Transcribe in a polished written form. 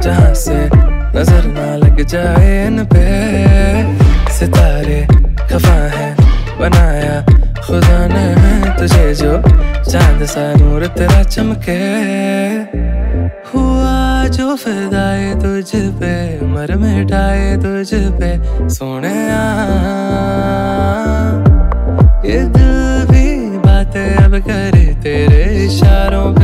जहाँ से नजर ना लग जाए इन पे। सितारे खफा है बनाया खुदा ने तुझे जो चांद सा नूर तेरा चमके। हुआ जो फिदाए तुझ पे मर मिटाए तुझ पे सोने ये दिल भी बातें अब करे तेरे इशारों